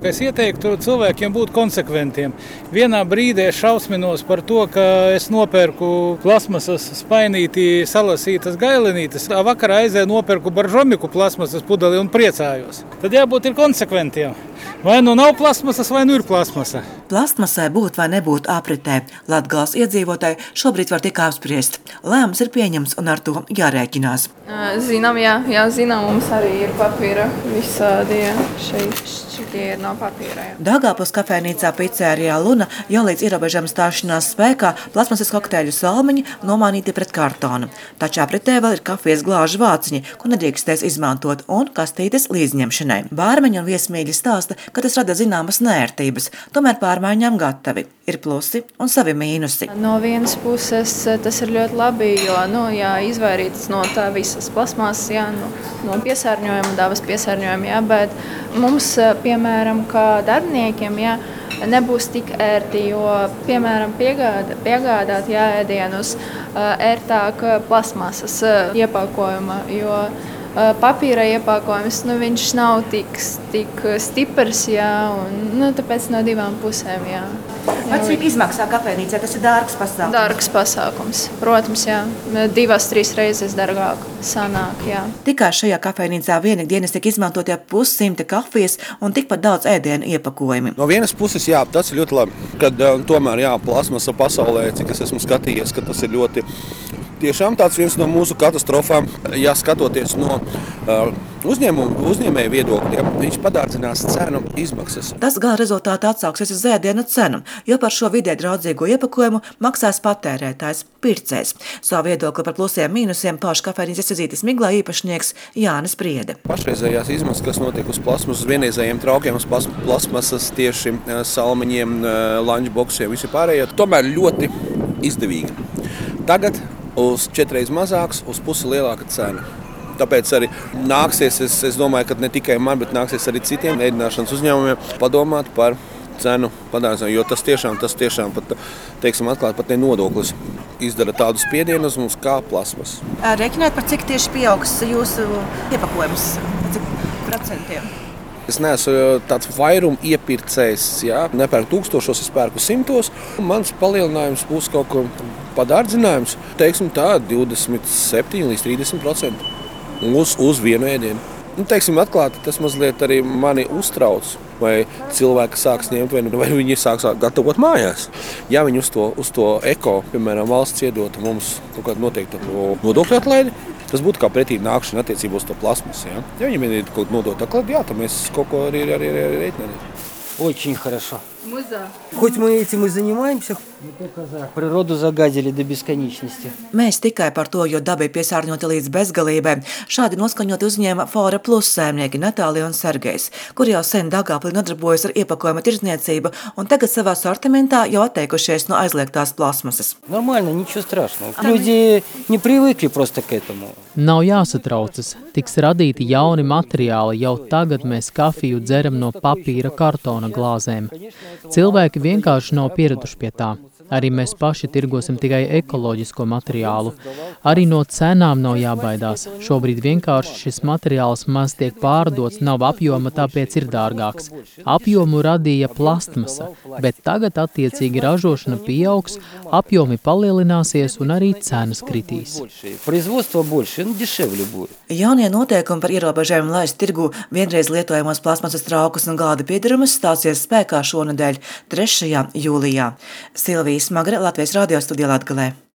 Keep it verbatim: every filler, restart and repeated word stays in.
Es ieteiktu cilvēkiem būt konsekventiem. Vienā brīdī es šausminos par to, ka es nopērku plasmasas spainītī salasītas gailenītes. Vakarā aizēju nopērku baržomiku plasmasas pudeli un priecājos. Tad jābūt ir konsekventiem. Vai nu nav plasmasas, vai nu ir plasmasa. Plastmasai būt vai nebūt apritē, Latgales iedzīvotāji šobrīd var tik apspriest. Lēmums ir pieņemts un ar to jārēķinās. Zinām, jā, jā, zinām, mums arī ir papīra visādi, jā, šeit šitie ir no papīra. Jā. Daugavpils kafejnīcā Picērijā Luna jau līdz ierobežojuma stāšanās spēkā plasmasas kokteļu salmiņi nomainīti pret kartonu. Taču apritē vēl ir kafijas glāžu vāciņi, ko nedrīkstēs izmantot, un kastītes līdzņemšanai. Bārmeņi un viesmīļi stāsta, ka tas rada zināmas nērtības, tomēr pārmaiņām gatavi. Ir plusi un savi mīnusi. No vienas puses tas ir ļoti labi, jo nu, jā, izvairītas no tā visas plasmasas, jā, no, no piesārņojuma, dabas piesārņojuma, jā, bet mums, piemēram, kā darbiniekiem, jā, nebūs tik ērti, jo, piemēram, piegāda, piegādāt jā, ēdienus ērtāk plasmasas iepakojuma, jo papīra iepakojums, nu, viņš nav tik, tik stiprs, jā, un nu, tāpēc no divām pusēm, jā. Vai cik izmaksā kafejnīcā? Tas ir dārgs pasākums. Dārgs pasākums, protams, jā. Divas, trīs reizes dārgāk sanāk, jā. Tikai šajā kafejnīcā vienikdienas tiek izmantot jau pussimta kafijas un tikpat daudz ēdienu iepakojumi. No vienas puses, jā, tas ir ļoti labi, kad uh, tomēr, jā, plasmasa pasaulē, cik es esmu skatījies, ka tas ir ļoti tiešām tāds viens no mūsu katastrofām, ja skatoties no uh, uzņēmumu, uzņēmēju viedokļiem, viņš padārdzinās cenu izmaksas. Tas gala rezultātā atsauksies uz ēdienu cenu, jo par šo vidē draudzīgo iepakojumu maksās patērētājs, pircējs. Savu viedokli par plusiem mīnusiem pauž kafejnīcas Izītes Miglā īpašnieks Jānis Priede. Pašreizējās izmaksas, kas notiek uz plasmasas, uz vienreizējiem traukiem, uz plasmasas tieši salmiņiem, lunchboxiem, visi pārējie, tomēr ļoti izdevīgi. Tagad uz četreiz mazāks, uz pusi lielāka cena. Tāpēc arī nāksies, es, es domāju, ka ne tikai man, bet nāksies arī citiem ēdināšanas uzņēmumiem padomāt par cenu padārzinājumu, jo tas tiešām, tas tiešām pat, teiksim, atklāt pat ne nodoklis izdara tādu spiedienu uz mums kā plasmas. Rēķināt par cik tieši pieaugs jūsu iepakojums, cik procentiem? Es neesmu tāds vairuma iepircējs, jā, nepērku tūkstošos, es pērku simtos. Mans palielinājums būs kaut ko padārdzinājums, teiksim tā, divdesmit septiņi līdz trīsdesmit procenti uz, uz vienu ēdienu. Nu, teiksim, atklāti, tas mazliet arī mani uztrauc, vai cilvēki sāks ņemt, vai, vai viņi sāks gatavot mājās. Ja viņi uz to, uz to eko, piemēram, valsts iedota mums kaut kādu noteiktu nodokļu atlaidi, tas būtu kā pretī nākšana attiecībā uz to plasmasu. Ja, ja viņiem ir kaut nodokļu atlaidi, jā, tad mēs kaut ko arī, arī, arī reiķinām. Очень хорошо. Muzā. Хоть мы этим и занимаемся, природу загадили до бесконечности. Mēs tikai par to, jo daba ir piesārņota līdz bezgalībai. Šādi noskaņoti uzņēma Fora Plus saimnieki Natālija un Sergejs, kur jau sen Daugavpilī nodarbojas ar iepakojuma tirdzniecību un tagad savā sortimentā jau atteikušies no aizliegtās plasmasas. Нормально, ничего страшного. Люди не привыкли просто к этому. Nav jāsatraucas, tiks radīti jauni materiāli, jau tagad mēs kafiju dzeram no papīra kartona glāzēm. Cilvēki vienkārši nav pieraduši pie tā. Arī mēs paši tirgosim tikai ekoloģisko materiālu. Arī no cenām nav jābaidās. Šobrīd vienkārši šis materiāls maz tiek pārdots, nav apjoma, tāpēc ir dārgāks. Apjomu radīja plastmasa, bet tagad attiecīgi ražošana pieaugs, apjomi palielināsies un arī cenas kritīs. Jaunie noteikumi par ierobežojumu laist tirgu vienreiz lietojamos plasmasas traukus un gāda piedarumus stāsies spēkā šonedēļ, trešajā jūlijā. Silvija Smagre, Latvijas radio studijā Latgalē.